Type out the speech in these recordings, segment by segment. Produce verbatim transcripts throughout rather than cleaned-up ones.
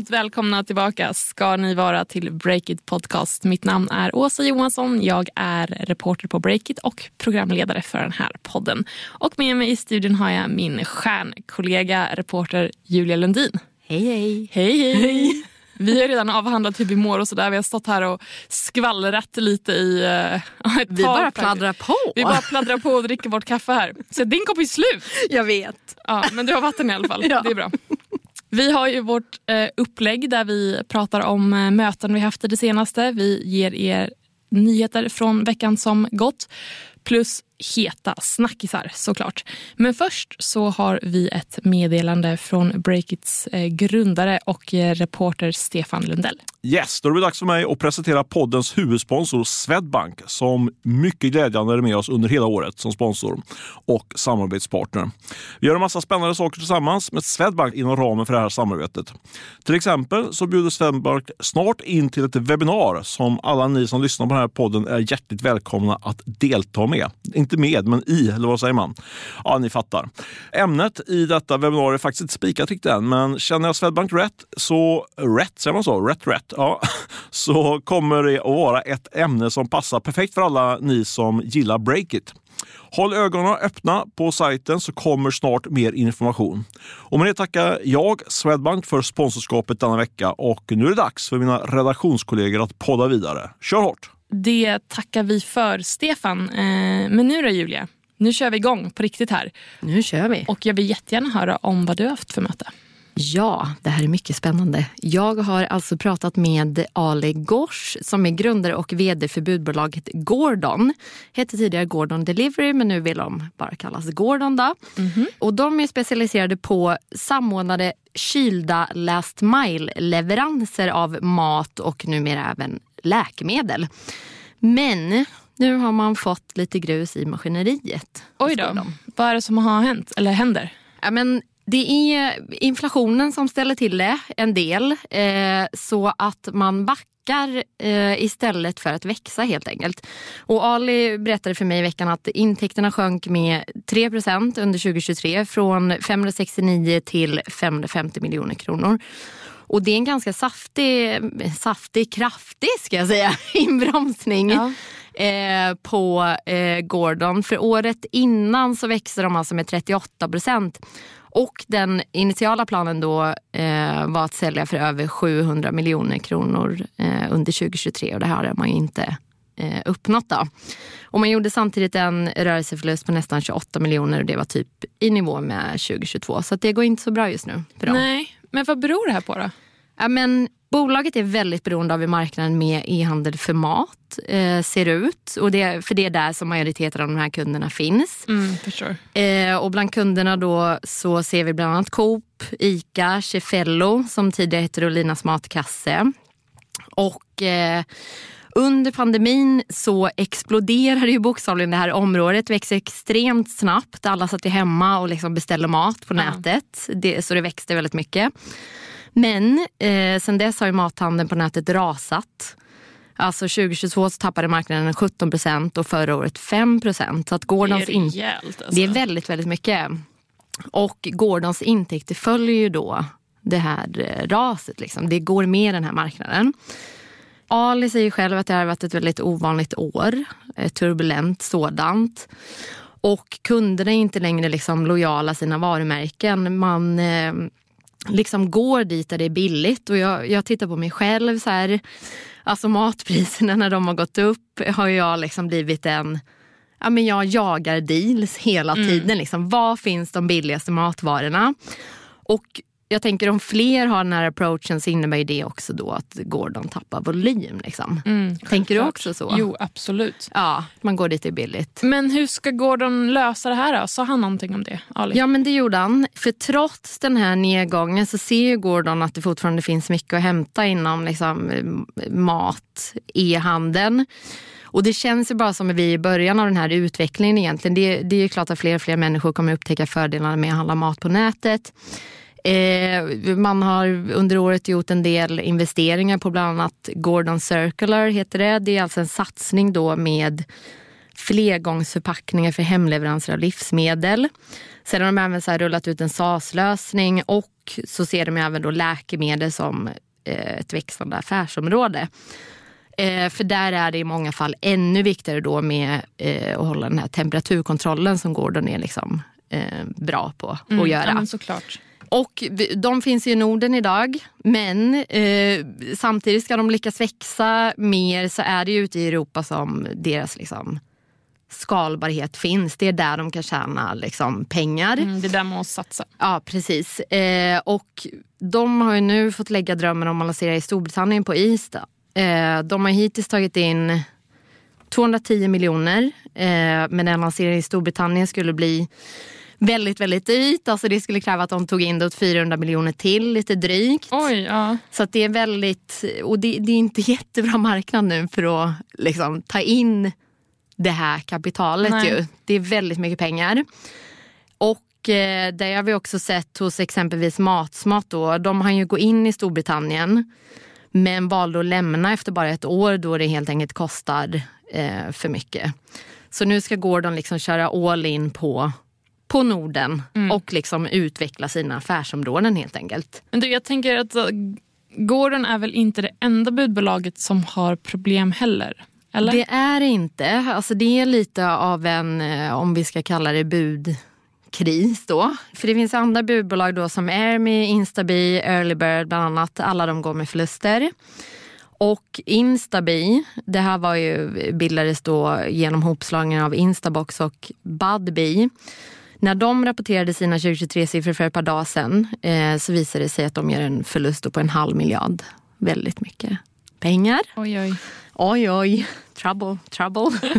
Varmt välkomna tillbaka ska ni vara till Breakit Podcast. Mitt namn är Åsa Johansson. Jag är reporter på Breakit och programledare för den här podden. Och med mig i studion har jag min stjärnkollega, reporter Julia Lundin. Hej, hej. Hej, hej. Vi har redan avhandlat hur vi mår och sådär. Vi har stått här och skvallrat lite i uh, ett Vi tag, bara pladdrar på. Vi bara pladdrar på och dricker vårt kaffe här. Så din kopp är slut. Jag vet. Ja, men du har vatten i alla fall. Ja. Det är bra. Vi har ju vårt eh, upplägg där vi pratar om eh, möten vi haft det senaste. Vi ger er nyheter från veckan som gått. Plus heta snackisar såklart. Men först så har vi ett meddelande från Breakits eh, grundare och eh, reporter Stefan Lundell. Yes, då är det dags för mig att presentera poddens huvudsponsor Swedbank som mycket glädjande är med oss under hela året som sponsor och samarbetspartner. Vi gör en massa spännande saker tillsammans med Swedbank inom ramen för det här samarbetet. Till exempel så bjuder Swedbank snart in till ett webbinar som alla ni som lyssnar på den här podden är hjärtligt välkomna att delta med. Inte med, men i, eller vad säger man? Ja, ni fattar. Ämnet i detta webbinarium är faktiskt inte spikat riktigt än, men känner jag Swedbank rätt så, rätt säger man så, rätt rätt. Ja, så kommer det att vara ett ämne som passar perfekt för alla ni som gillar Breakit. Håll ögonen öppna på sajten så kommer snart mer information. Och med det tackar jag Swedbank för sponsorskapet denna vecka och nu är det dags för mina redaktionskollegor att podda vidare. Kör hårt! Det tackar vi för, Stefan. Eh, men nu då, Julia? Nu kör vi igång på riktigt här. Nu kör vi. Och jag vill jättegärna höra om vad du har haft för möte. Ja, det här är mycket spännande. Jag har alltså pratat med Ali Ghosh som är grundare och vd för budbolaget Gordon. Hette tidigare Gordon Delivery men nu vill de bara kallas Gordon då. Mm-hmm. Och de är specialiserade på samordnade kylda last mile-leveranser av mat och numera även läkemedel. Men nu har man fått lite grus i maskineriet. Oj då, vad är det som har hänt eller händer? Ja, men det är inflationen som ställer till det en del eh, så att man backar eh, istället för att växa helt enkelt. Och Ali berättade för mig i veckan att intäkterna sjönk med tre procent under tjugohundratjugotre från femhundrasextionio till femhundrafemtio miljoner kronor. Och det är en ganska saftig, saftig kraftig ska jag säga, inbromsning ja. eh, på eh, Gordon. För året innan så växte de alltså med trettioåtta procent. Och den initiala planen då eh, var att sälja för över sjuhundra miljoner kronor eh, under tjugohundratjugotre. Och det här har man ju inte eh, uppnått då. Och man gjorde samtidigt en rörelseförlust på nästan tjugoåtta miljoner och det var typ i nivå med tjugohundratjugotvå. Så att det går inte så bra just nu för dem. Nej, men vad beror det här på då? Ja, men bolaget är väldigt beroende av hur marknaden med e-handel för mat eh, ser ut. Och det, för det är där som majoriteten av de här kunderna finns. Mm, förstår. Eh, och bland kunderna då så ser vi bland annat Coop, Ica, Cefello som tidigare hette Rolinas matkasse. Och eh, under pandemin så exploderade ju bokstavligen det här området. Växer extremt snabbt. Alla satt ju hemma och liksom beställde mat på mm. nätet. Det, så det växte väldigt mycket. Men eh, sen dess har ju mathandeln på nätet rasat. Alltså tjugohundratjugotvå så tappade marknaden sjutton procent och förra året fem procent. Så att Gordons det är rejält in- alltså. Det är väldigt, väldigt mycket. Och Gordons intäkter följer ju då det här eh, raset. Liksom. Det går med den här marknaden. Ali säger själv att det har varit ett väldigt ovanligt år. Ett turbulent sådant. Och kunderna är inte längre liksom lojala sina varumärken. Man... Eh, liksom går dit där det är billigt och jag, jag tittar på mig själv så här, alltså matpriserna när de har gått upp har jag liksom blivit en, ja men jag jagar deals hela mm. tiden liksom, var finns de billigaste matvarorna och jag tänker om fler har den här approachen så innebär det också då att Gordon tappar volym liksom. Mm, tänker du också så? Jo, absolut. Ja, man går dit det är billigt. Men hur ska Gordon lösa det här då? Sa han någonting om det, Ali? Ja, men det gjorde han. För trots den här nedgången så ser ju Gordon att det fortfarande finns mycket att hämta inom liksom, mat, e-handeln. Och det känns ju bara som att vi i början av den här utvecklingen egentligen. Det, det är ju klart att fler och fler människor kommer upptäcka fördelarna med att handla mat på nätet. Eh, man har under året gjort en del investeringar på bland annat Gordon Circular heter det. Det är alltså en satsning då med flergångsförpackningar för hemleveranser av livsmedel. Sen har de även så här rullat ut en S A S-lösning och så ser de även då läkemedel som eh, ett växande affärsområde. Eh, för där är det i många fall ännu viktigare då med eh, att hålla den här temperaturkontrollen som Gordon är liksom eh, bra på att mm, göra. Ja, men såklart. Och de finns i Norden idag, men eh, samtidigt ska de lyckas växa mer så är det ju ute i Europa som deras liksom, skalbarhet finns. Det är där de kan tjäna liksom, pengar. Mm, det är där man måste satsa. Ja, precis. Eh, och de har ju nu fått lägga drömmen om att lansera i Storbritannien på is. Eh, de har hittills tagit in tvåhundratio miljoner, eh, men en lansering i Storbritannien skulle bli väldigt, väldigt dyrt. Alltså det skulle kräva att de tog in det fyrahundra miljoner till, lite drygt. Oj, ja. Så att det är väldigt, och det, det är inte jättebra marknad nu för att liksom, ta in det här kapitalet. Nej. Ju. Det är väldigt mycket pengar. Och eh, det har vi också sett hos exempelvis Matsmart då. De har ju gått in i Storbritannien men valde att lämna efter bara ett år då det helt enkelt kostar eh, för mycket. Så nu ska Gordon liksom köra all in på på Norden mm. och liksom utveckla sina affärsområden helt enkelt. Men du, jag tänker att Gordon är väl inte det enda budbolaget som har problem heller, eller? Det är inte. Alltså det är lite av en, om vi ska kalla det budkris då. För det finns andra budbolag då som Airme, Instabee, Earlybird bland annat. Alla de går med förluster. Och Instabee, det här var ju bildades då genom hopslagningen av Instabox och Budbee. När de rapporterade sina tjugo tjugotre-siffror för ett par dagar sedan eh, så visade det sig att de gör en förlust på en halv miljard. Väldigt mycket pengar. Oj, oj. Oj, oj. Trouble, trouble.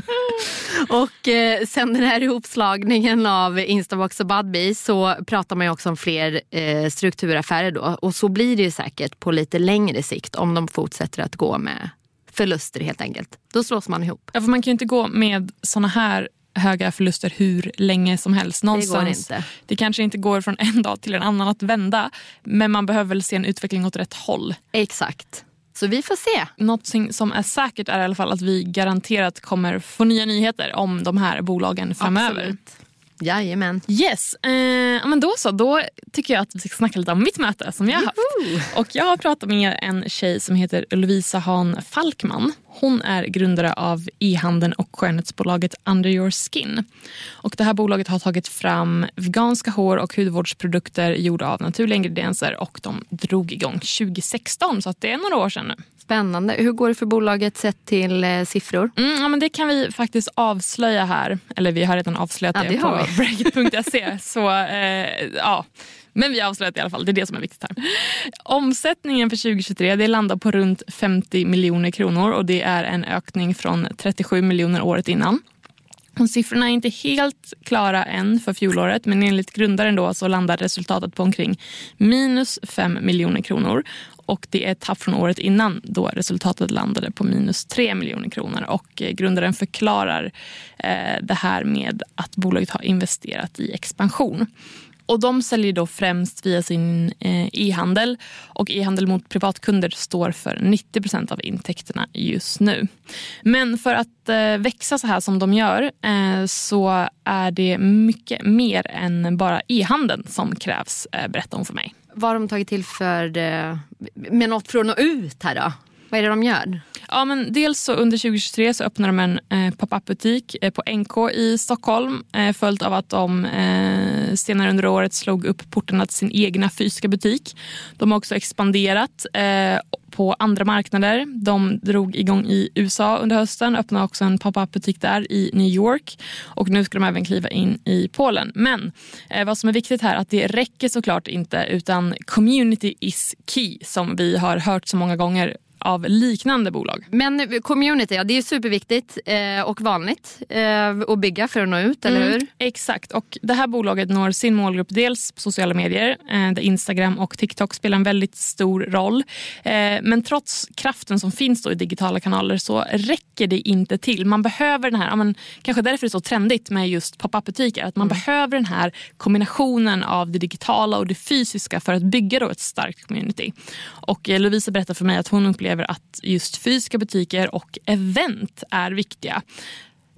Och eh, sen den här ihopslagningen av Instabox och Budbee så pratar man ju också om fler eh, strukturaffärer då. Och så blir det ju säkert på lite längre sikt om de fortsätter att gå med förluster helt enkelt. Då slås man ihop. Ja, för man kan ju inte gå med såna här höga förluster hur länge som helst. Någonstans, det går inte. Det kanske inte går från en dag till en annan att vända, men man behöver väl se en utveckling åt rätt håll. Exakt. Så vi får se. Något som är säkert är i alla fall att vi garanterat kommer få nya nyheter om de här bolagen framöver. Absolut. Jajamän. Yes, eh, men då så. Då tycker jag att vi ska snacka lite om mitt möte som jag har haft. Och jag har pratat med en tjej som heter Lovisa Hahn Falkman. Hon är grundare av e-handeln och skönhetsbolaget Under Your Skin. Och det här bolaget har tagit fram veganska hår- och hudvårdsprodukter gjorda av naturliga ingredienser och de drog igång tjugo sexton, så att det är några år sedan nu. Spännande. Hur går det för bolaget sett till eh, siffror? Mm, ja, men det kan vi faktiskt avslöja här. Eller vi har redan avslöjat ja, det, det på breakit punkt se. Så eh, ja, men vi har avslöjat i alla fall. Det är det som är viktigt här. Omsättningen för tjugo tjugotre det landar på runt femtio miljoner kronor. Och det är en ökning från trettiosju miljoner året innan. Och siffrorna är inte helt klara än för fjolåret, men enligt grundaren då så landar resultatet på omkring minus fem miljoner kronor. Och det är ett tapp från året innan då resultatet landade på minus tre miljoner kronor. Och eh, grundaren förklarar eh, det här med att bolaget har investerat i expansion. Och de säljer då främst via sin eh, e-handel. Och e-handel mot privatkunder står för nittio procent av intäkterna just nu. Men för att eh, växa så här som de gör eh, så är det mycket mer än bara e-handeln som krävs, eh, berätta om för mig. Vad har de tagit till för eh, med något från och ut här då? Vad är det de gör? Ja, men dels så under tjugo tjugotre så öppnar de en eh, pop-up-butik eh, på N K i Stockholm. Eh, följt av att de eh, senare under året slog upp portarna till sin egna fysiska butik. De har också expanderat eh, på andra marknader. De drog igång i U S A under hösten. Öppnade också en pop-up-butik där i New York. Och nu ska de även kliva in i Polen. Men eh, vad som är viktigt här är att det räcker såklart inte, utan community is key, som vi har hört så många gånger av liknande bolag. Men community, ja, det är superviktigt eh, och vanligt eh, att bygga för att nå ut, eller hur? Mm, exakt, och det här bolaget når sin målgrupp dels på sociala medier, eh, där Instagram och TikTok spelar en väldigt stor roll. Eh, men trots kraften som finns då i digitala kanaler så räcker det inte till. Man behöver den här, ja, men, kanske därför är det så trendigt med just pop-up-butiker, att man mm. behöver den här kombinationen av det digitala och det fysiska för att bygga då ett starkt community. Och eh, Lovisa berättar för mig att hon upplever att just fysiska butiker och event är viktiga.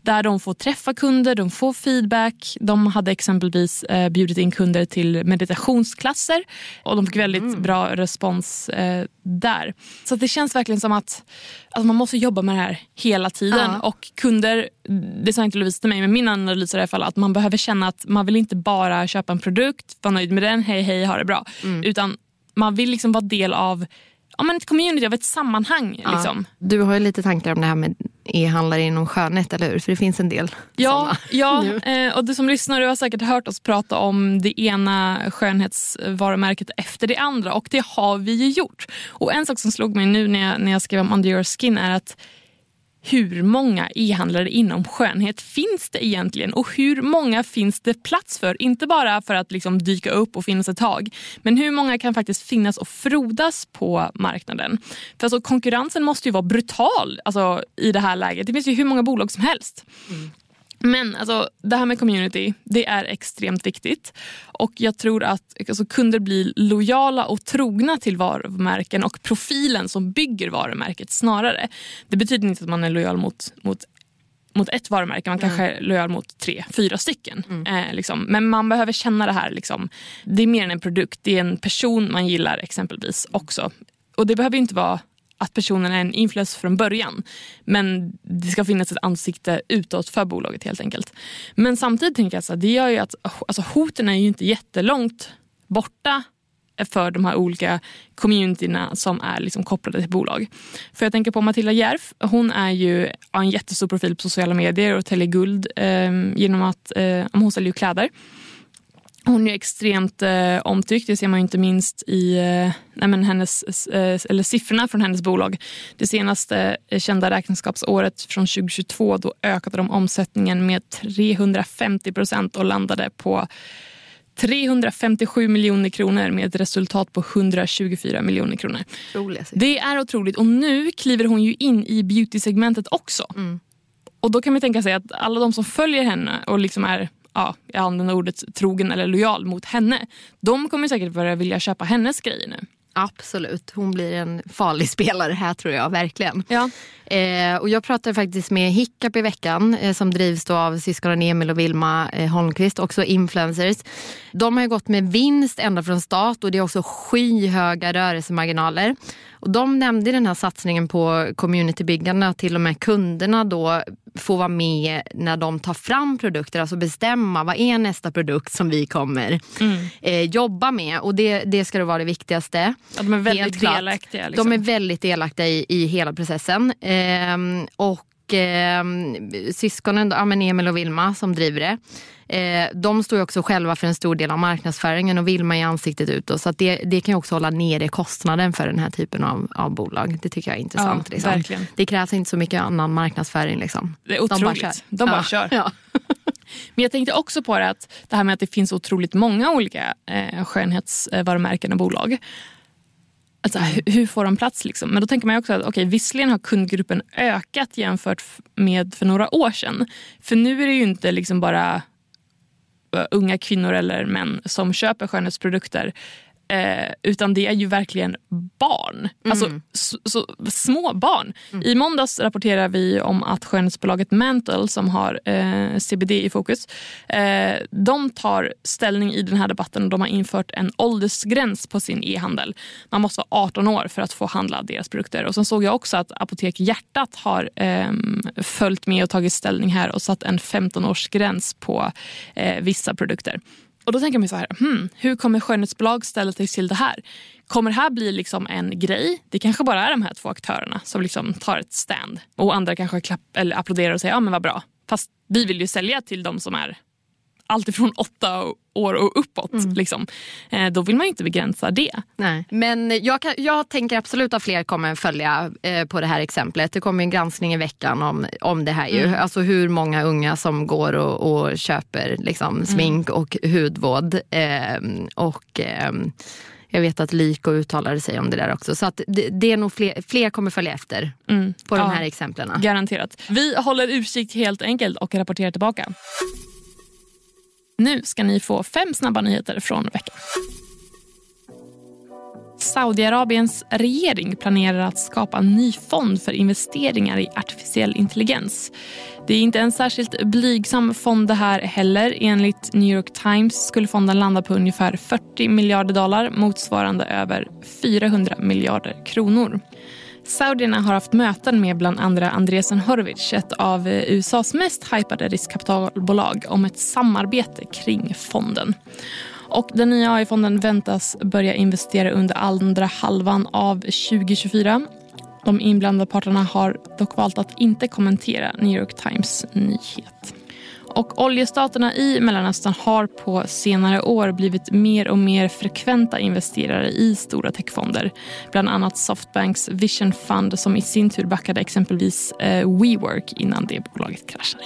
där de får träffa kunder, de får feedback. De hade exempelvis eh, bjudit in kunder till meditationsklasser och de fick väldigt mm. bra respons eh, där. Så att det känns verkligen som att, att man måste jobba med det här hela tiden. Ja. Och kunder, det sa inte Lovisa till mig, men min analys är i alla fall att man behöver känna att man vill inte bara köpa en produkt, vara nöjd med den, hej hej, ha det bra. Mm. Utan man vill liksom vara del av ja, men ett community, av ett sammanhang. Ja. Liksom. Du har ju lite tankar om det här med e-handlare inom skönhet, eller hur? För det finns en del ja, ja eh, och du som lyssnar, du har säkert hört oss prata om det ena skönhetsvarumärket efter det andra. Och det har vi ju gjort. Och en sak som slog mig nu när jag, när jag skrev om Under Your Skin är att hur många e-handlare inom skönhet finns det egentligen? Och hur många finns det plats för? Inte bara för att liksom dyka upp och finnas ett tag. Men hur många kan faktiskt finnas och frodas på marknaden? För alltså, konkurrensen måste ju vara brutal alltså, i det här läget. Det finns ju hur många bolag som helst. Mm. Men alltså, det här med community, det är extremt viktigt. Och jag tror att alltså, kunder blir lojala och trogna till varumärken och profilen som bygger varumärket snarare. Det betyder inte att man är lojal mot, mot, mot ett varumärke. Man mm. kanske är lojal mot tre, fyra stycken. Mm. Eh, liksom. Men man behöver känna det här. Liksom. Det är mer än en produkt. Det är en person man gillar exempelvis också. Och det behöver inte vara att personen är en influencer från början. Men det ska finnas ett ansikte utåt för bolaget helt enkelt. Men samtidigt tänker jag att det gör ju att alltså, hoten är ju inte jättelångt borta för de här olika communityna som är liksom kopplade till bolag. För jag tänker på Matilda Järf. Hon är ju en jättestor profil på sociala medier och täljer guld eh, genom att eh, hon säljer kläder. Hon är extremt eh, omtyckt, det ser man ju inte minst i eh, nej men hennes, eh, eller siffrorna från hennes bolag. Det senaste eh, kända räkenskapsåret från tjugohundratjugotvå, då ökade de omsättningen med trehundrafemtio procent och landade på trehundrafemtiosju miljoner kronor med ett resultat på hundratjugofyra miljoner kronor. Otroligt. Det är otroligt, och nu kliver hon ju in i beauty-segmentet också. Mm. Och då kan man tänka sig att alla de som följer henne och liksom är ja, jag använder ordet trogen eller lojal mot henne, de kommer säkert börja vilja köpa hennes grejer nu. Absolut, hon blir en farlig spelare här tror jag, verkligen. Ja. Eh, och jag pratade faktiskt med Hiccup i veckan eh, som drivs då av syskonen Emil och Vilma eh, Holmqvist, också influencers. De har ju gått med vinst ända från start och det är också skyhöga rörelsemarginaler. Och de nämnde den här satsningen på communitybyggarna, till och med kunderna då får vara med när de tar fram produkter, alltså bestämma vad är nästa produkt som vi kommer mm. eh, jobba med, och det, det ska då vara det viktigaste. Ja, de är väldigt delaktiga. Liksom. De är väldigt delaktiga i, i hela processen. Eh, och eh, syskonen, då, ja, Emil och Vilma som driver det, eh, de står ju också själva för en stor del av marknadsföringen och Vilma i ansiktet utåt, så att det, det kan ju också hålla nere kostnaden för den här typen av, av bolag. Det tycker jag är intressant. Ja, liksom. Verkligen. Det krävs inte så mycket annan marknadsföring. Liksom. Det är otroligt. De bara kör. De bara ja. kör. Ja. Men jag tänkte också på det, att det här med att det finns otroligt många olika eh, skönhetsvarumärken och bolag. Alltså, hur, hur får de plats liksom? Men då tänker man ju också att okay, visserligen har kundgruppen ökat jämfört med för några år sedan. För nu är det ju inte liksom bara uh, unga kvinnor eller män som köper skönhetsprodukter. Eh, utan det är ju verkligen barn. Mm. Alltså så, så, små barn. Mm. I måndags rapporterar vi om att skönhetsbolaget Mantle, som har eh, C B D i fokus, eh, de tar ställning i den här debatten och de har infört en åldersgräns på sin e-handel. Man måste vara arton år för att få handla deras produkter. Och sen såg jag också att Apotek Hjärtat har eh, följt med och tagit ställning här och satt en femton-årsgräns på eh, vissa produkter. Och då tänker man så här, hmm, hur kommer skönhetsbolag ställa sig till det här? Kommer det här bli liksom en grej? Det kanske bara är de här två aktörerna som liksom tar ett stand. Och andra kanske klapp, eller applåderar och säger, ja men vad bra. Fast vi vill ju sälja till de som är alltifrån åtta år och uppåt. Mm. Liksom. Eh, då vill man ju inte begränsa det. Nej. Men jag, kan, jag tänker absolut att fler kommer följa eh, på det här exemplet. Det kommer en granskning i veckan om, om det här. Ju. Mm. Alltså hur många unga som går och, och köper liksom, smink mm. och hudvård. Eh, och... Eh, jag vet att Lyko uttalade sig om det där också. Så att det, det är nog fler, fler kommer följa efter mm. på de ja, här exemplen. Garanterat. Vi håller utkik helt enkelt och rapporterar tillbaka. Nu ska ni få fem snabba nyheter från veckan. Saudiarabiens regering planerar att skapa en ny fond för investeringar i artificiell intelligens. Det är inte en särskilt blygsam fond det här heller. Enligt New York Times skulle fonden landa på ungefär fyrtio miljarder dollar, motsvarande över fyrahundra miljarder kronor. Saudierna har haft möten med bland andra Andreessen Horowitz, ett av U S A:s mest hypade riskkapitalbolag, om ett samarbete kring fonden. Och den nya A I-fonden väntas börja investera under andra halvan av tjugo tjugofyra. De inblandade parterna har dock valt att inte kommentera New York Times nyhet. Och oljestaterna i Mellanöstern har på senare år blivit mer och mer frekventa investerare i stora techfonder. Bland annat Softbanks Vision Fund som i sin tur backade exempelvis eh, WeWork innan det bolaget kraschade.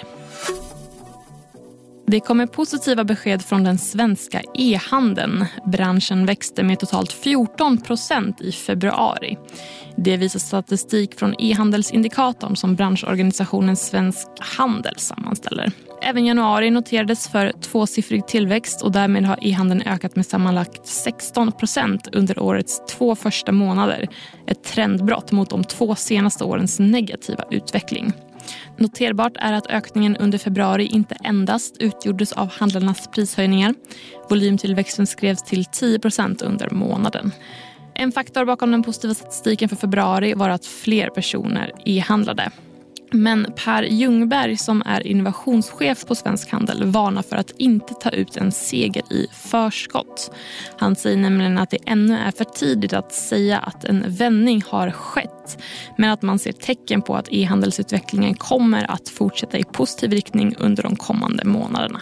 Det kommer positiva besked från den svenska e-handeln. Branschen växte med totalt fjorton procent i februari. Det visar statistik från e-handelsindikatorn som branschorganisationen Svensk Handel sammanställer. Även januari noterades för tvåsiffrig tillväxt och därmed har e-handeln ökat med sammanlagt sexton procent under årets två första månader. Ett trendbrott mot de två senaste årens negativa utveckling. Noterbart är att ökningen under februari inte endast utgjordes av handlarnas prishöjningar. Volymtillväxten skrevs till tio procent under månaden. En faktor bakom den positiva statistiken för februari var att fler personer e-handlade. Men Per Ljungberg som är innovationschef på Svensk Handel varnar för att inte ta ut en seger i förskott. Han säger nämligen att det ännu är för tidigt att säga att en vändning har skett, men att man ser tecken på att e-handelsutvecklingen kommer att fortsätta i positiv riktning under de kommande månaderna.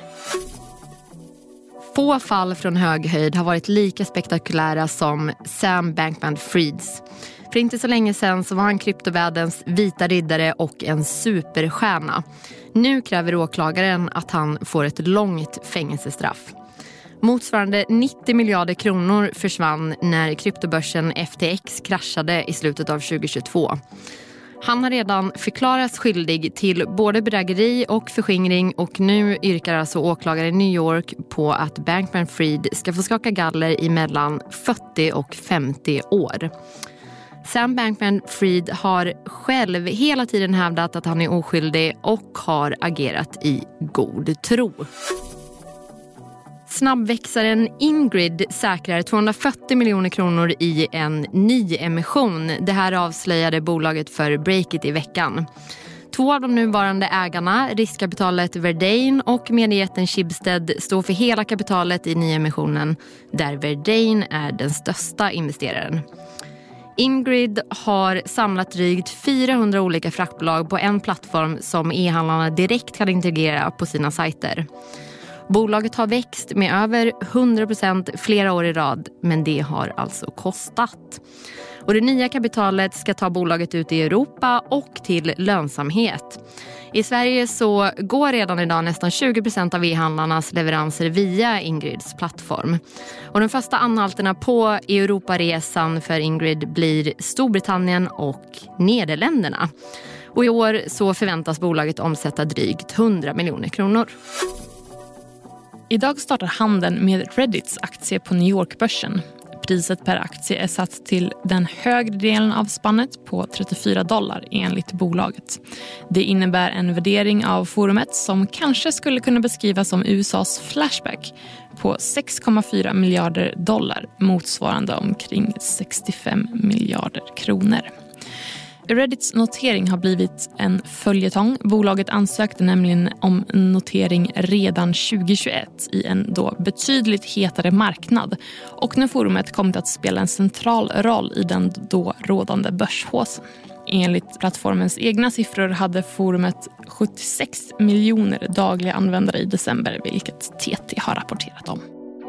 Få fall från hög höjd har varit lika spektakulära som Sam Bankman-Frieds. För inte så länge sedan så var han kryptovärldens vita riddare och en superstjärna. Nu kräver åklagaren att han får ett långt fängelsestraff. Motsvarande nittio miljarder kronor försvann när kryptobörsen F T X kraschade i slutet av tjugo tjugotvå. Han har redan förklarats skyldig till både bedrägeri och förskingring och nu yrkar alltså åklagare i New York på att Bankman-Fried ska få skaka galler i mellan fyrtio och femtio år. Sam Bankman-Fried har själv hela tiden hävdat att han är oskyldig och har agerat i god tro. Snabbväxaren Ingrid säkrar tvåhundrafyrtio miljoner kronor i en ny emission. Det här avslöjade bolaget för Breakit i veckan. Två av de nuvarande ägarna, riskkapitalet Verdane och mediejätten Schibsted, står för hela kapitalet i nyemissionen, där Verdane är den största investeraren. Ingrid har samlat drygt fyrahundra olika fraktbolag på en plattform som e-handlarna direkt kan integrera på sina sajter. Bolaget har växt med över hundra procent flera år i rad, men det har alltså kostat. Och det nya kapitalet ska ta bolaget ut i Europa och till lönsamhet. I Sverige så går redan idag nästan tjugo procent av e-handlarnas leveranser via Ingrids plattform. Och de första anhalterna på Europaresan för Ingrid blir Storbritannien och Nederländerna. Och i år så förväntas bolaget omsätta drygt hundra miljoner kronor. Idag startar handeln med Reddits aktie på New York-börsen. Priset per aktie är satt till den högre delen av spannet på trettiofyra dollar enligt bolaget. Det innebär en värdering av forumet som kanske skulle kunna beskrivas som U S A:s Flashback på sex komma fyra miljarder dollar, motsvarande omkring sextiofem miljarder kronor. Reddits notering har blivit en följetong. Bolaget ansökte nämligen om notering redan tjugo tjugoett i en då betydligt hetare marknad. Och när forumet kommit att spela en central roll i den då rådande börshaussen. Enligt plattformens egna siffror hade forumet sjuttiosex miljoner dagliga användare i december, vilket T T har rapporterat om.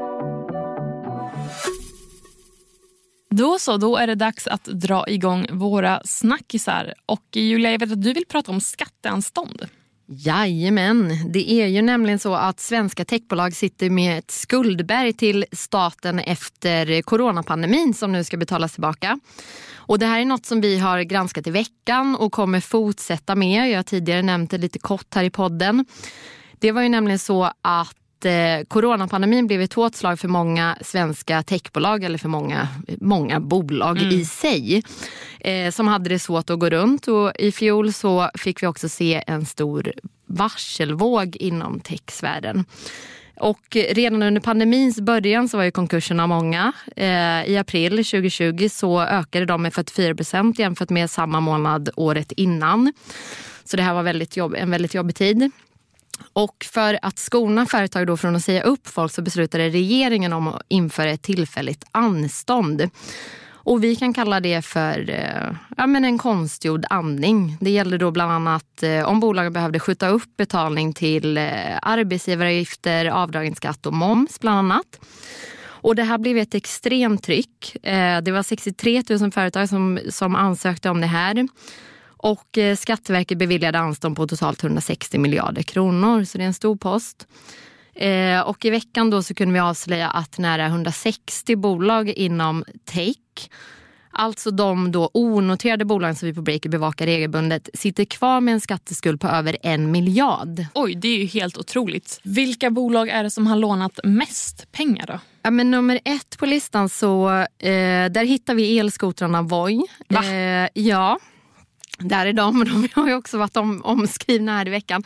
Då så, då är det dags att dra igång våra snackisar. Och Julia, jag vet att du vill prata om skatteanstånd. Jajamän, det är ju nämligen så att svenska techbolag sitter med ett skuldberg till staten efter coronapandemin som nu ska betalas tillbaka. Och det här är något som vi har granskat i veckan och kommer fortsätta med. Jag har tidigare nämnt det lite kort här i podden. Det var ju nämligen så att att eh, coronapandemin blev ett hårt slag för många svenska techbolag eller för många, många bolag mm. i sig eh, som hade det svårt att gå runt. Och i fjol så fick vi också se en stor varselvåg inom techsfären. Och redan under pandemins början så var ju konkurserna många. Eh, I april tjugo tjugo så ökade de med fyrtiofyra procent jämfört med samma månad året innan. Så det här var väldigt jobb, en väldigt jobbig tid. Och för att skona företag då från att säga upp folk så beslutade regeringen om att införa ett tillfälligt anstånd. Och vi kan kalla det för eh, ja, men en konstgjord andning. Det gäller då bland annat eh, om bolagen behövde skjuta upp betalning till eh, arbetsgivaravgifter, avdragen skatt och moms bland annat. Och det här blev ett extremt tryck. Eh, det var sextiotre tusen företag som, som ansökte om det här. Och eh, Skatteverket beviljade anstånd på totalt hundrasextio miljarder kronor. Så det är en stor post. Eh, och i veckan då så kunde vi avslöja att nära hundrasextio bolag inom tech, alltså de då onoterade bolagen som vi på Breaker bevakar regelbundet, sitter kvar med en skatteskuld på över en miljard. Oj, det är ju helt otroligt. Vilka bolag är det som har lånat mest pengar då? Ja, men nummer ett på listan så eh, där hittar vi elskotrarna Voi. Va? Eh, ja, där är de. De har ju också varit om, omskrivna här i veckan.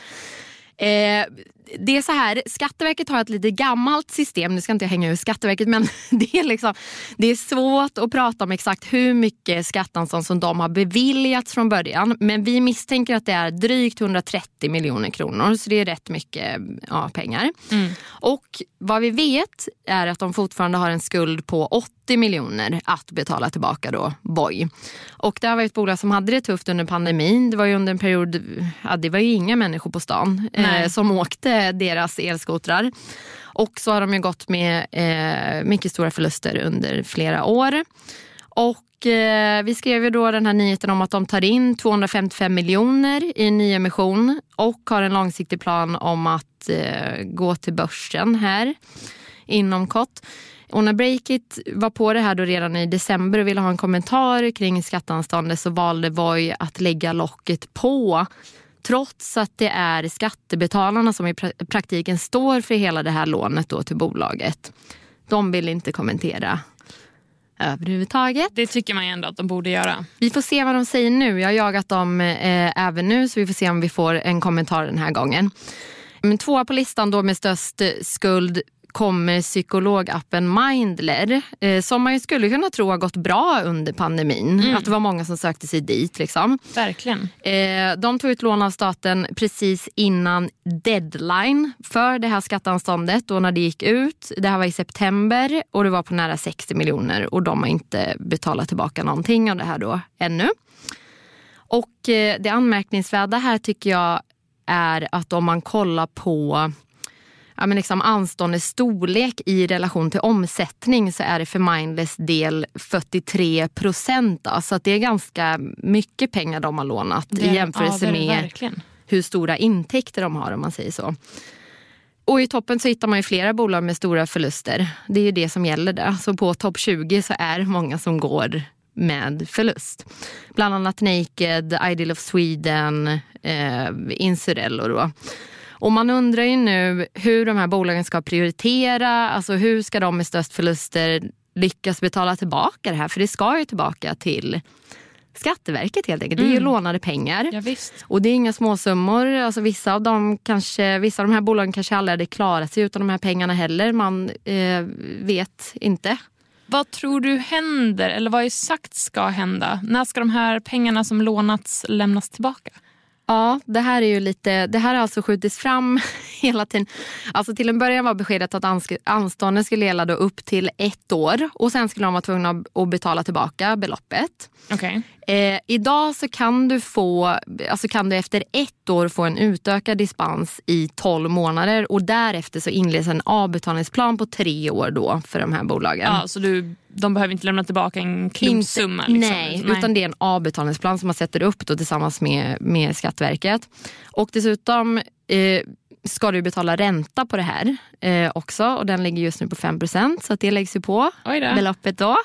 Eh, det är så här, Skatteverket har ett lite gammalt system, nu ska inte jag hänga ut Skatteverket, men det är liksom, det är svårt att prata om exakt hur mycket skatteanstånd som de har beviljats från början, men vi misstänker att det är drygt hundratrettio miljoner kronor, så det är rätt mycket ja, pengar. Mm. Och vad vi vet är att de fortfarande har en skuld på åttio miljoner att betala tillbaka då, Voi. Och det var ett bolag som hade det tufft under pandemin. Det var ju under en period, ja, det var ju inga människor på stan eh, som åkte deras elskotrar. Och så har de ju gått med eh, mycket stora förluster under flera år. Och eh, vi skrev ju då den här nyheten om att de tar in tvåhundrafemtiofem miljoner i en ny emission och har en långsiktig plan om att eh, gå till börsen här inom kort. Och när Breakit var på det här då redan i december och ville ha en kommentar kring skatteanståndet så valde Voi att lägga locket på, trots att det är skattebetalarna som i pra- praktiken står för hela det här lånet då till bolaget. De vill inte kommentera överhuvudtaget. Det tycker man ju ändå att de borde göra. Vi får se vad de säger nu. Jag har jagat dem eh, även nu, så vi får se om vi får en kommentar den här gången. Men tvåa på listan då med störst skuld kommer psykologappen Mindler, eh, som man ju skulle kunna tro har gått bra under pandemin. Mm. Att det var många som sökte sig dit liksom. Verkligen. Eh, de tog ut lån av staten precis innan deadline för det här skatteanståndet och när det gick ut. Det här var i september och det var på nära sextio miljoner och de har inte betalat tillbaka någonting av det här då ännu. Och eh, det anmärkningsvärda här tycker jag är att om man kollar på ja, men liksom anståndets storlek i relation till omsättning så är det för Mindless del fyrtiotre procent. Så att det är ganska mycket pengar de har lånat det, i jämförelse ja, med verkligen. Hur stora intäkter de har om man säger så. Och i toppen så hittar man ju flera bolag med stora förluster. Det är ju det som gäller där. Så på topp tjugo så är många som går med förlust. Bland annat Naked, Ideal of Sweden, eh, Insurello då. Och man undrar ju nu hur de här bolagen ska prioritera. Alltså hur ska de med störst förluster lyckas betala tillbaka det här? För det ska ju tillbaka till Skatteverket helt enkelt. Det är ju mm. lånade pengar. Ja, visst. Och det är inga småsummor. Alltså vissa av dem kanske, vissa av de här bolagen kanske aldrig hade klarat sig utan de här pengarna heller. Man eh, vet inte. Vad tror du händer eller vad är sagt ska hända? När ska de här pengarna som lånats lämnas tillbaka? Ja, det här är ju lite, det här har alltså skjutits fram hela tiden. Alltså till en början var beskedet att anstånden skulle gälla då upp till ett år och sen skulle de vara tvungna att betala tillbaka beloppet. Okay. Eh, idag så kan du få, alltså kan du efter ett år få en utökad dispens i tolv månader och därefter så inleds en avbetalningsplan på tre år då för de här bolagen. Ja, så du, de behöver inte lämna tillbaka en klumpsumma? Liksom. Nej, nej, utan det är en avbetalningsplan som man sätter upp då tillsammans med, med Skatteverket. Och dessutom eh, ska du betala ränta på det här eh, också och den ligger just nu på fem procent så att det läggs ju på beloppet då.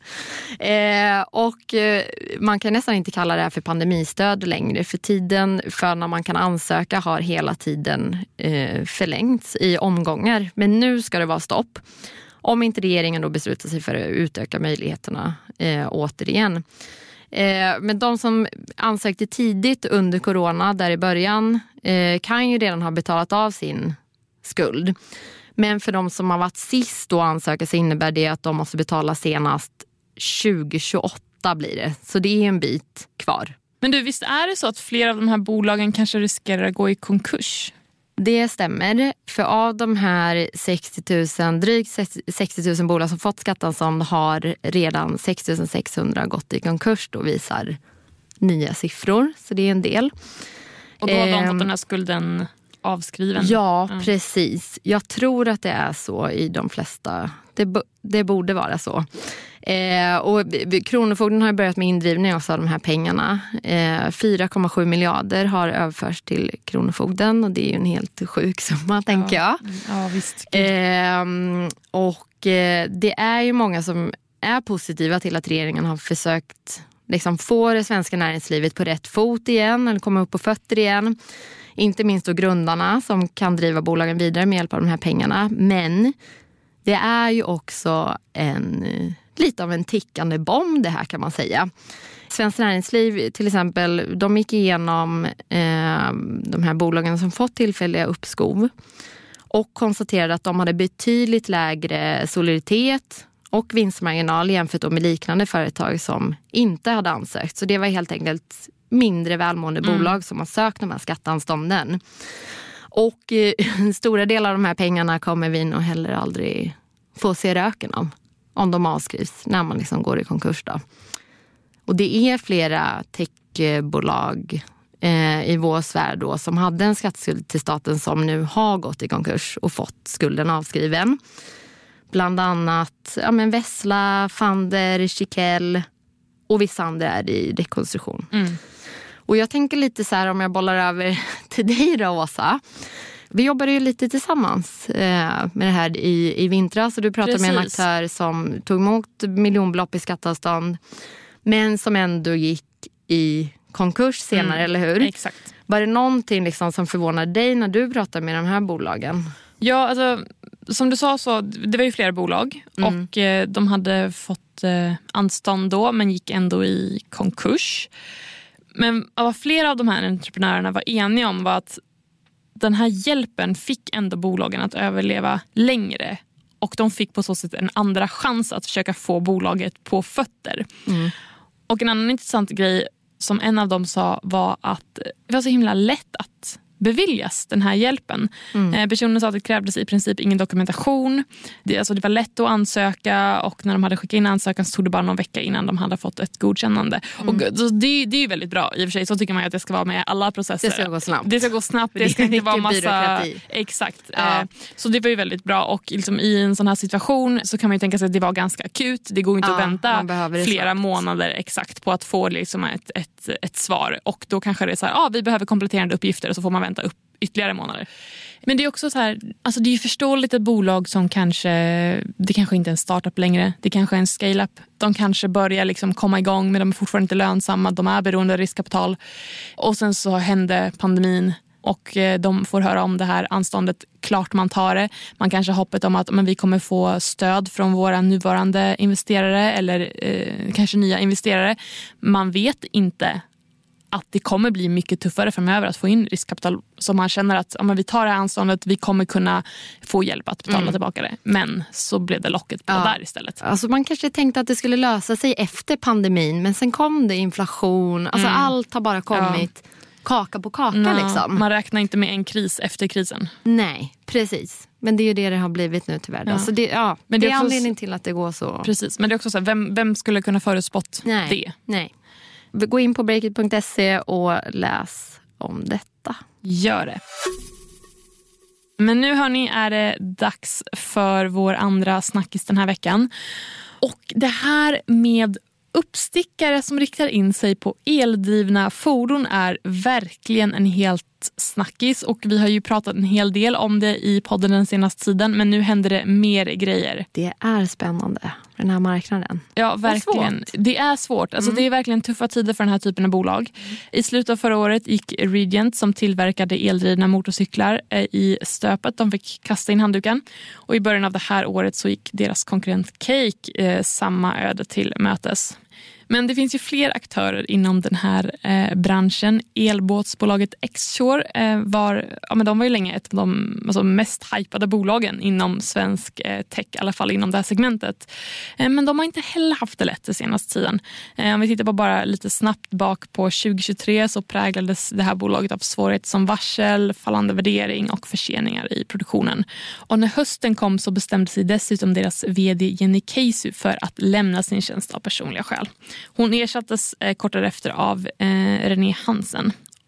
Eh, och eh, man kan nästan inte kalla det här för pandemistöd längre. För tiden för när man kan ansöka har hela tiden eh, förlängts i omgångar. Men nu ska det vara stopp. Om inte regeringen då beslutar sig för att utöka möjligheterna eh, återigen. Eh, men de som ansökte tidigt under corona där i början eh, kan ju redan ha betalat av sin skuld. Men för de som har varit sist då ansöka så innebär det att de måste betala senast tjugo tjugoåtta blir det. Så det är en bit kvar. Men du, visst är det så att flera av de här bolagen kanske riskerar att gå i konkurs? Det stämmer. För av de här sextio tusen, drygt sextio tusen bolag som fått skatteanstånd har redan sex tusen sexhundra gått i konkurs, då visar nya siffror. Så det är en del. Och då har de eh, fått den här skulden avskriven? Ja, mm. precis. Jag tror att det är så i de flesta. Det, det borde vara så. Eh, och Kronofogden har börjat med indrivning också av de här pengarna. Eh, fyra komma sju miljarder har överförts till Kronofogden och det är ju en helt sjuk summa, tänker jag. Ja, visst. Eh, och eh, det är ju många som är positiva till att regeringen har försökt liksom få det svenska näringslivet på rätt fot igen eller komma upp på fötter igen. Inte minst då grundarna som kan driva bolagen vidare med hjälp av de här pengarna. Men det är ju också en, lite av en tickande bomb det här, kan man säga. Svenskt Näringsliv till exempel, de gick igenom eh, de här bolagen som fått tillfälliga uppskov och konstaterade att de hade betydligt lägre soliditet och vinstmarginal jämfört med liknande företag som inte hade ansökt. Så det var helt enkelt mindre välmående mm. bolag som har sökt de här skatteanstånden. Och eh, stora delar av de här pengarna kommer vi nog heller aldrig få se röken av om de avskrivs när man liksom går i konkurs då. Och det är flera techbolag eh, i vår sfär då som hade en skatteskuld till staten som nu har gått i konkurs och fått skulden avskriven. Bland annat ja, men Vessla, Fander, Chiquel och vissa andra är i rekonstruktion. Mm. Och jag tänker lite så här, om jag bollar över till dig då, Åsa. Vi jobbade ju lite tillsammans eh, med det här i, i vintras. Så du pratade Precis. med en aktör som tog emot miljonbelopp i skatteavstånd. Men som ändå gick i konkurs senare, mm, eller hur? Exakt. Var det någonting liksom som förvånade dig när du pratade med de här bolagen? Ja, alltså som du sa så, det var ju flera bolag. Mm. Och eh, de hade fått eh, anstånd då, men gick ändå i konkurs. Men vad flera av de här entreprenörerna var eniga om var att den här hjälpen fick ändå bolagen att överleva längre. Och de fick på så sätt en andra chans att försöka få bolaget på fötter. Mm. Och en annan intressant grej som en av dem sa var att det var så himla lätt att beviljas den här hjälpen. Mm. Eh, personen sa att det krävdes i princip ingen dokumentation. Det, alltså det var lätt att ansöka och när de hade skickat in ansökan så tog det bara någon vecka innan de hade fått ett godkännande. Mm. Och så det, det är ju väldigt bra. I och för sig så tycker man att det ska vara med alla processer. Det ska gå snabbt. Det ska gå snabbt. Det ska inte vara massa... Byråkrati. Exakt. Ja. Eh, så det var ju väldigt bra och liksom i en sån här situation så kan man ju tänka sig att det var ganska akut. Det går inte ja, att vänta flera snabbt. månader exakt på att få liksom ett, ett, ett svar. Och då kanske det är så här, ja ah, vi behöver kompletterande uppgifter och så får man vänta upp ytterligare månader. Men det är också så här, alltså det är ju förståeligt ett bolag som kanske, det kanske inte är en startup längre, det kanske är en scale-up. De kanske börjar liksom komma igång men de är fortfarande inte lönsamma, de är beroende av riskkapital. Och sen så hände pandemin och de får höra om det här anståndet, klart man tar det. Man kanske har hoppet om att men vi kommer få stöd från våra nuvarande investerare eller eh, kanske nya investerare. Man vet inte att det kommer bli mycket tuffare framöver att få in riskkapital, så man känner att om vi tar det här anståndet, vi kommer kunna få hjälp att betala mm. tillbaka det. Men så blev det locket på ja. där istället. Alltså man kanske tänkte att det skulle lösa sig efter pandemin, men sen kom det inflation. Alltså mm. allt har bara kommit ja. kaka på kaka no, liksom. Man räknar inte med en kris efter krisen. Nej, precis. Men det är ju det det har blivit nu tyvärr. Ja. Så det, ja, men det, det är också anledning till att det går så. Precis, men det är också så här, vem, vem skulle kunna förutspått Nej. det? Nej. Gå in på breakit punkt se och läs om detta. Gör det. Men nu hörni är det dags för vår andra snackis den här veckan. Och det här med uppstickare som riktar in sig på eldrivna fordon är verkligen en helt het snackis och vi har ju pratat en hel del om det i podden den senaste tiden, men nu händer det mer grejer. Det är spännande, den här marknaden. Ja, verkligen. Det är svårt. Alltså, mm. Det är verkligen tuffa tider för den här typen av bolag. Mm. I slutet av förra året gick Regent, som tillverkade eldrivna motorcyklar, i stöpet. De fick kasta in handduken. Och i början av det här året så gick deras konkurrent Cake eh, samma öde till mötes. Men det finns ju fler aktörer inom den här eh, branschen. Elbåtsbolaget X-Shore eh, var, ja, men de var ju länge ett av de alltså, mest hypade bolagen inom svensk eh, tech, i alla fall inom det här segmentet. Eh, men de har inte heller haft det lätt den senaste tiden. Eh, om vi tittar på bara lite snabbt bak på tjugohundratjugotre så präglades det här bolaget av svårigheter som varsel, fallande värdering och förseningar i produktionen. Och när hösten kom så bestämde sig dessutom deras vd Jenny Keisu för att lämna sin tjänst av personliga skäl. Hon ersattes eh, kort därefter av eh, René Hansen.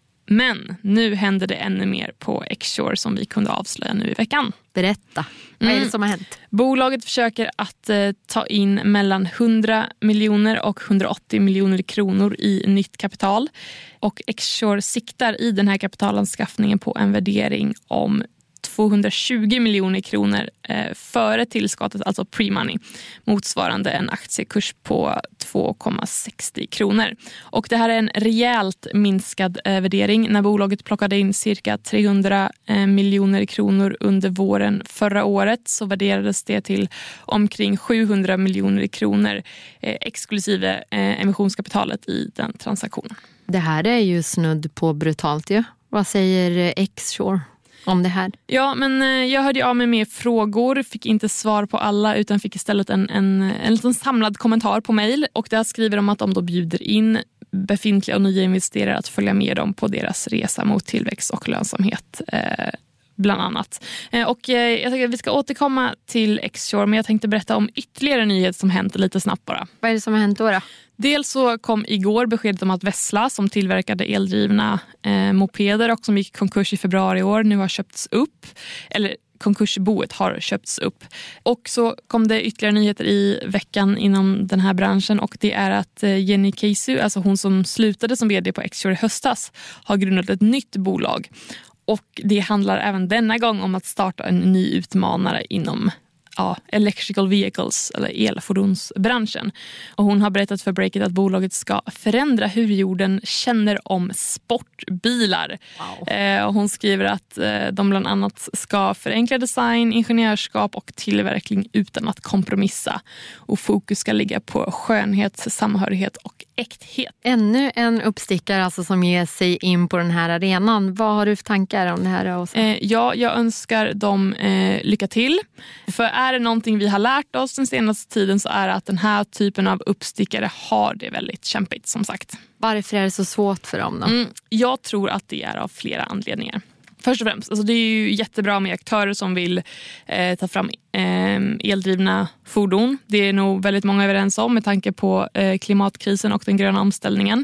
Men nu händer det ännu mer på X-Shore som vi kunde avslöja nu i veckan. Berätta, vad är det som har hänt? Bolaget försöker att eh, ta in mellan hundra miljoner och hundraåttio miljoner kronor i nytt kapital. Och X-Shore siktar i den här kapitalanskaffningen på en värdering om tvåhundratjugo miljoner kronor eh, före tillskottet, alltså pre-money, motsvarande en aktiekurs på två komma sextio kronor. Och det här är en rejält minskad eh, värdering. När bolaget plockade in cirka trehundra eh, miljoner kronor under våren förra året så värderades det till omkring sjuhundra miljoner kronor eh, exklusive eh, emissionskapitalet i den transaktionen. Det här är ju snudd på brutalt ju. Vad säger X-Shore om det här? Ja, men jag hörde av mig med frågor, fick inte svar på alla utan fick istället en, en, en liten samlad kommentar på mejl. Och där skriver de att de då bjuder in befintliga och nya investerare att följa med dem på deras resa mot tillväxt och lönsamhet eh, bland annat. Eh, och eh, jag tänker att vi ska återkomma till X-Shore, men jag tänkte berätta om ytterligare nyheter som hänt lite snabbt bara. Vad är det som har hänt då då? Dels så kom igår beskedet om att Vessla, som tillverkade eldrivna eh, mopeder och som gick konkurs i februari i år, nu har köpts upp. Eller konkursboet har köpts upp. Och så kom det ytterligare nyheter i veckan inom den här branschen och det är att eh, Jenny Keisu, alltså hon som slutade som vd på X-Shore i höstas, har grundat ett nytt bolag. Och det handlar även denna gång om att starta en ny utmanare inom ja, electrical vehicles eller elfordonsbranschen. Och hon har berättat för Breakit att bolaget ska förändra hur jorden känner om sportbilar. Wow. Eh, och hon skriver att eh, de bland annat ska förenkla design, ingenjörskap och tillverkning utan att kompromissa. Och fokus ska ligga på skönhet, samhörighet och äkthet. Ännu en uppstickare alltså som ger sig in på den här arenan. Vad har du för tankar om det här? Eh, ja, jag önskar dem eh, lycka till. För är det någonting vi har lärt oss den senaste tiden så är det att den här typen av uppstickare har det väldigt kämpigt, som sagt. Varför är det så svårt för dem då? Mm, jag tror att det är av flera anledningar. Först och främst, alltså det är ju jättebra med aktörer som vill eh, ta fram eh, eldrivna fordon. Det är nog väldigt många överens om med tanke på eh, klimatkrisen och den gröna omställningen.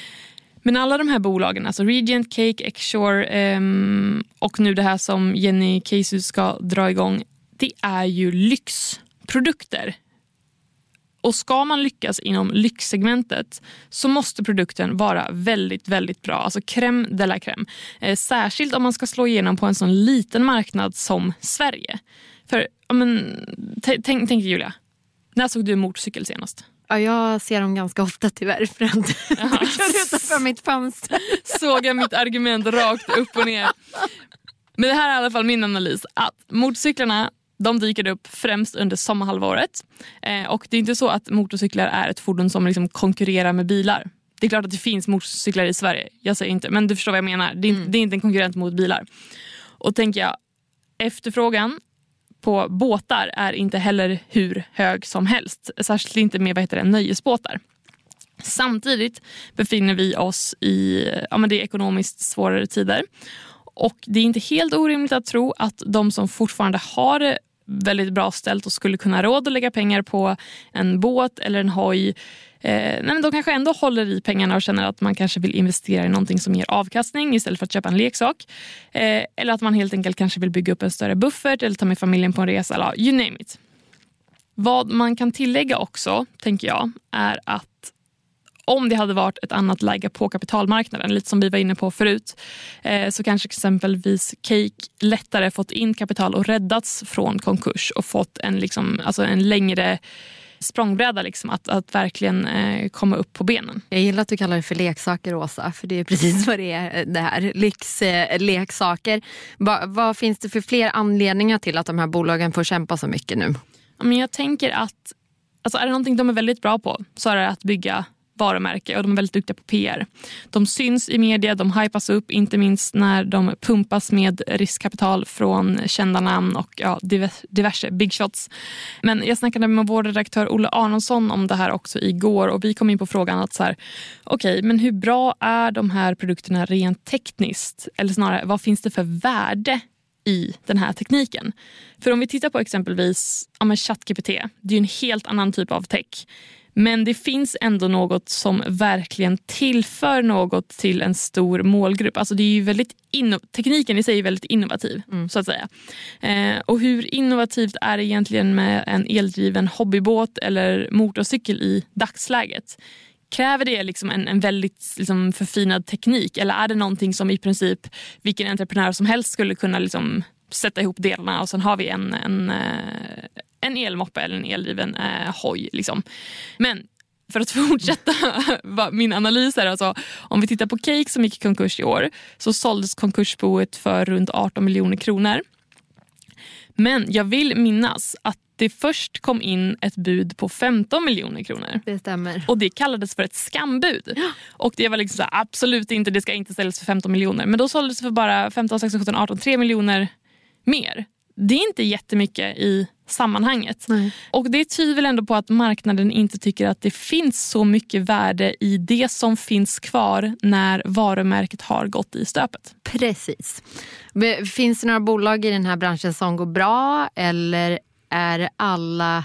Men alla de här bolagen, alltså Regent, Cake, X-Shore eh, och nu det här som Jenny Keisu ska dra igång, det är ju lyxprodukter. Och ska man lyckas inom lyxsegmentet så måste produkten vara väldigt, väldigt bra. Alltså crème de la crème. Eh, särskilt om man ska slå igenom på en sån liten marknad som Sverige. För, ja, men, t- tänk, tänk Julia, när såg du en motorcykel senast? Ja, jag ser dem ganska ofta tyvärr för att du kör utanför mitt fönster. Såg jag mitt argument rakt upp och ner. Men det här är i alla fall min analys. Att motorcyklarna, de dyker upp främst under sommarhalvåret. Eh, och det är inte så att motorcyklar är ett fordon som liksom konkurrerar med bilar. Det är klart att det finns motorcyklar i Sverige. Jag säger inte, men du förstår vad jag menar. Det är, mm. det är inte en konkurrent mot bilar. Och tänker jag, efterfrågan på båtar är inte heller hur hög som helst. Särskilt inte med vad heter det, nöjesbåtar. Samtidigt befinner vi oss i ja, men det är ekonomiskt svårare tider. Och det är inte helt orimligt att tro att de som fortfarande har det väldigt bra ställt och skulle kunna råd att lägga pengar på en båt eller en hoj, eh, nej, men de kanske ändå håller i pengarna och känner att man kanske vill investera i någonting som ger avkastning istället för att köpa en leksak. Eh, eller att man helt enkelt kanske vill bygga upp en större buffert eller ta med familjen på en resa, eller you name it. Vad man kan tillägga också, tänker jag, är att om det hade varit ett annat läge på kapitalmarknaden, lite som vi var inne på förut, eh, så kanske exempelvis Cake lättare fått in kapital och räddats från konkurs och fått en, liksom, alltså en längre språngbräda liksom, att, att verkligen eh, komma upp på benen. Jag gillar att du kallar det för leksaker, Åsa, för det är precis vad det är, det här, lyxleksaker. Va, vad finns det för fler anledningar till att de här bolagen får kämpa så mycket nu? Men jag tänker att alltså är det någonting de är väldigt bra på så är det att bygga varumärke och de är väldigt duktiga på P R. De syns i media, de hypas upp, inte minst när de pumpas med riskkapital från kända namn och ja, diverse big shots. Men jag snackade med vår redaktör Olle Arnonsson om det här också igår och vi kom in på frågan att så här, okej, okay, men hur bra är de här produkterna rent tekniskt? Eller snarare, vad finns det för värde i den här tekniken? För om vi tittar på exempelvis ja, ChatGPT, det är ju en helt annan typ av tech. Men det finns ändå något som verkligen tillför något till en stor målgrupp. Alltså det är ju väldigt inno- tekniken i sig är väldigt innovativ, mm. så att säga. Eh, och hur innovativt är det egentligen med en eldriven hobbybåt eller motorcykel i dagsläget? Kräver det liksom en, en väldigt liksom, förfinad teknik? Eller är det någonting som i princip vilken entreprenör som helst skulle kunna liksom, sätta ihop delarna och sen har vi en... en en elmoppe eller en eldriven eh, hoj. Liksom. Men för att fortsätta min analys här, alltså, om vi tittar på Cake som gick i konkurs i år så såldes konkursboet för runt arton miljoner kronor. Men jag vill minnas att det först kom in ett bud på femton miljoner kronor. Det stämmer. Och det kallades för ett skambud. Ja. Och det var liksom så här, absolut inte, det ska inte säljas för femton miljoner. Men då såldes det för bara femton, sexton, sjutton, arton, tre miljoner mer. Det är inte jättemycket i sammanhanget. Nej. Och det tyder väl ändå på att marknaden inte tycker att det finns så mycket värde i det som finns kvar när varumärket har gått i stöpet. Precis. Finns det några bolag i den här branschen som går bra eller är alla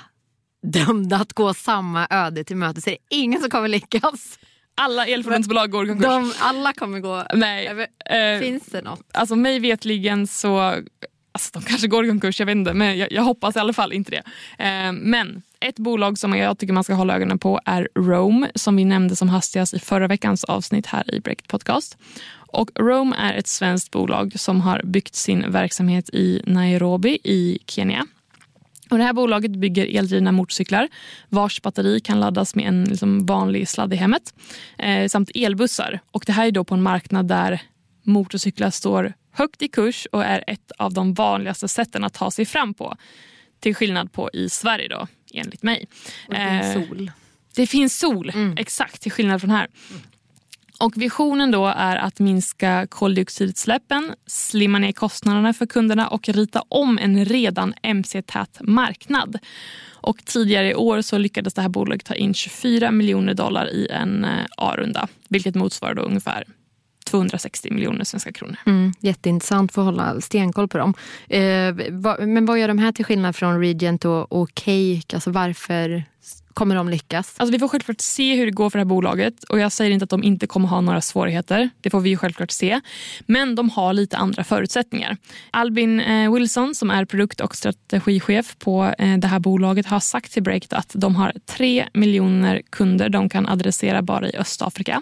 dömda att gå samma öde till möte? Så är det ingen som kommer lyckas? Alla elfordonsbolag går i konkurs. De, alla kommer gå. Nej. Äh, finns det något? Alltså mig vetligen så... Alltså de kanske går i konkurs, jag vet inte. Men jag, jag hoppas i alla fall inte det. Eh, men ett bolag som jag tycker man ska hålla ögonen på är Roam. Som vi nämnde som hastigast i förra veckans avsnitt här i Breakit Podcast. Och Roam är ett svenskt bolag som har byggt sin verksamhet i Nairobi i Kenya. Och det här bolaget bygger eldrivna motorcyklar vars batteri kan laddas med en liksom, vanlig sladd i hemmet. Eh, samt elbussar. Och det här är då på en marknad där motorcyklar står högt i kurs och är ett av de vanligaste sätten att ta sig fram på. Till skillnad på i Sverige då, enligt mig. Och det finns eh, sol. Det finns sol, mm. exakt, till skillnad från här. Mm. Och visionen då är att minska koldioxidutsläppen, slimma ner kostnaderna för kunderna och rita om en redan M C-tät marknad. Och tidigare i år så lyckades det här bolaget ta in tjugofyra miljoner dollar i en A-runda, vilket motsvarar då ungefär tvåhundrasextio miljoner svenska kronor. Mm, jätteintressant för att hålla stenkoll på dem. Eh, va, men vad gör de här till skillnad från Regent och, och Cake? Alltså varför kommer de lyckas? Alltså vi får självklart se hur det går för det här bolaget. Och jag säger inte att de inte kommer ha några svårigheter. Det får vi ju självklart se. Men de har lite andra förutsättningar. Albin eh, Wilson som är produkt- och strategichef på eh, det här bolaget har sagt till Breakit att de har tre miljoner kunder de kan adressera bara i Östafrika.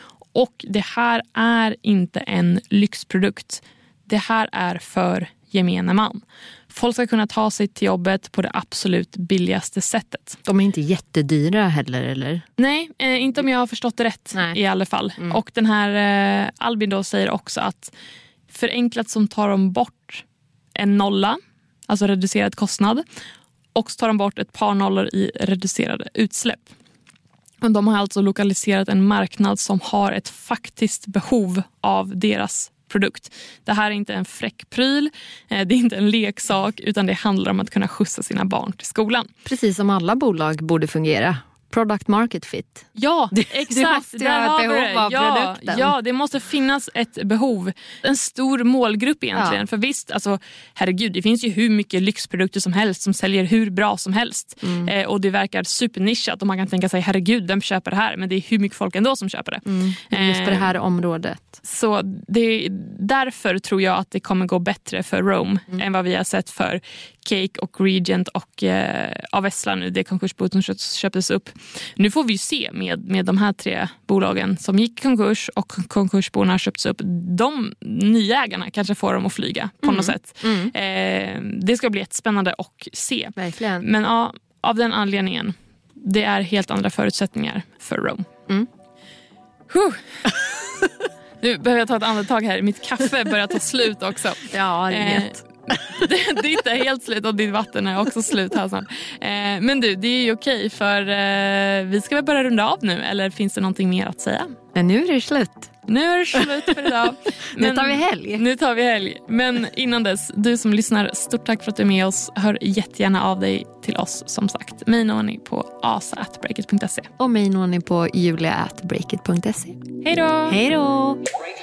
Och det här är inte en lyxprodukt. Det här är för gemene man. Folk ska kunna ta sig till jobbet på det absolut billigaste sättet. De är inte jättedyra heller, eller? Nej, eh, inte om jag har förstått det rätt. Nej. I alla fall. Mm. Och den här eh, Albin då säger också att förenklat som tar de bort en nolla, alltså reducerad kostnad, och så tar de bort ett par nollor i reducerade utsläpp. Och de har alltså lokaliserat en marknad som har ett faktiskt behov av deras produkt. Det här är inte en fräck pryl, det är inte en leksak, utan det handlar om att kunna skjutsa sina barn till skolan. Precis som alla bolag borde fungera. Product market fit. Ja, exakt. Det måste ju ha ett behov av ja, produkten. Ja, det måste finnas ett behov. En stor målgrupp egentligen. Ja. För visst, alltså, herregud, det finns ju hur mycket lyxprodukter som helst som säljer hur bra som helst. Mm. Eh, och det verkar supernischat och man kan tänka sig, herregud, vem köper det här? Men det är hur mycket folk ändå som köper det. Mm. Just på det här området. Så det, därför tror jag att det kommer gå bättre för Roam mm. än vad vi har sett för Cake och Regent och eh, Avesla nu, det konkursboet som köptes upp. Nu får vi ju se med, med de här tre bolagen som gick i konkurs och konkursborna har köpts upp. De nya ägarna kanske får dem att flyga på mm. något sätt. Mm. Eh, det ska bli jättespännande att se. Verkligen. Men ja, av den anledningen, det är helt andra förutsättningar för Rome. Mm. Nu behöver jag ta ett andetag här. Mitt kaffe börjar ta slut också. Ja, det är eh, det, det är inte helt slut och ditt vatten är också slut här snart. Eh, men du, det är ju okej för eh, vi ska väl börja runda av nu, eller finns det någonting mer att säga? Men nu är det slut. Nu är det slut för idag. Men, nu tar vi helg. Nu tar vi helg. Men innan dess, du som lyssnar, stort tack för att du är med oss. Hör jättegärna av dig till oss som sagt. Mig når ni på asa at breakit punkt se. Och mig når ni på julia at breakit punkt se. Hej då! Hej då!